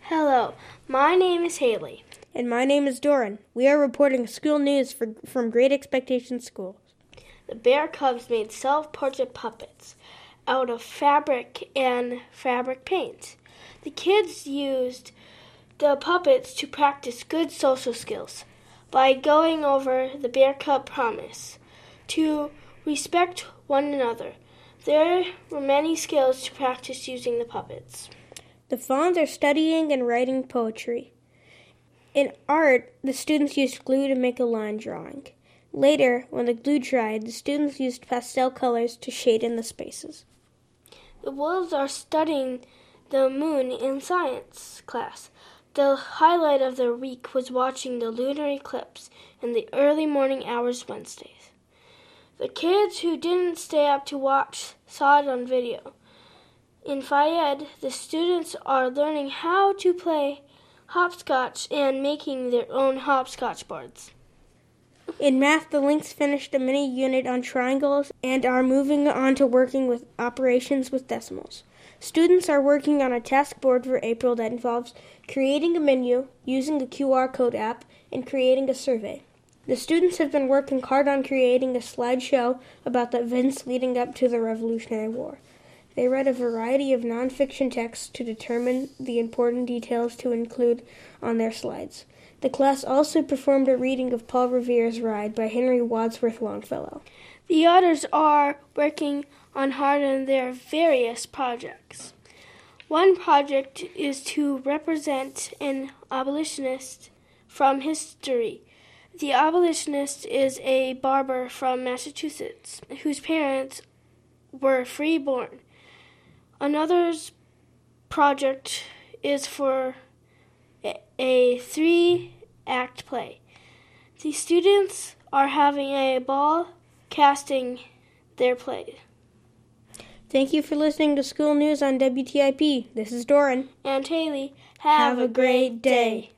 Hello, my name is Haley. And my name is Doran. We are reporting school news from Great Expectations Schools. The Bear Cubs made self-portrait puppets out of fabric and fabric paint. The kids used the puppets to practice good social skills by going over the Bear Cub promise to respect one another. There were many skills to practice using the puppets. The fawns are studying and writing poetry. In art, the students used glue to make a line drawing. Later, when the glue dried, the students used pastel colors to shade in the spaces. The wolves are studying the moon in science class. The highlight of their week was watching the lunar eclipse in the early morning hours Wednesdays. The kids who didn't stay up to watch saw it on video. In Fayed, the students are learning how to play hopscotch and making their own hopscotch boards. In math, the Lynx finished a mini unit on triangles and are moving on to working with operations with decimals. Students are working on a task board for April that involves creating a menu, using a QR code app, and creating a survey. The students have been working hard on creating a slideshow about the events leading up to the Revolutionary War. They read a variety of nonfiction texts to determine the important details to include on their slides. The class also performed a reading of Paul Revere's Ride by Henry Wadsworth Longfellow. The others are working on hard on their various projects. One project is to represent an abolitionist from history. The abolitionist is a barber from Massachusetts whose parents were freeborn. Another's project is for a 3-act play. The students are having a ball casting their play. Thank you for listening to School News on WTIP. This is Doran. And Haley, have a great day.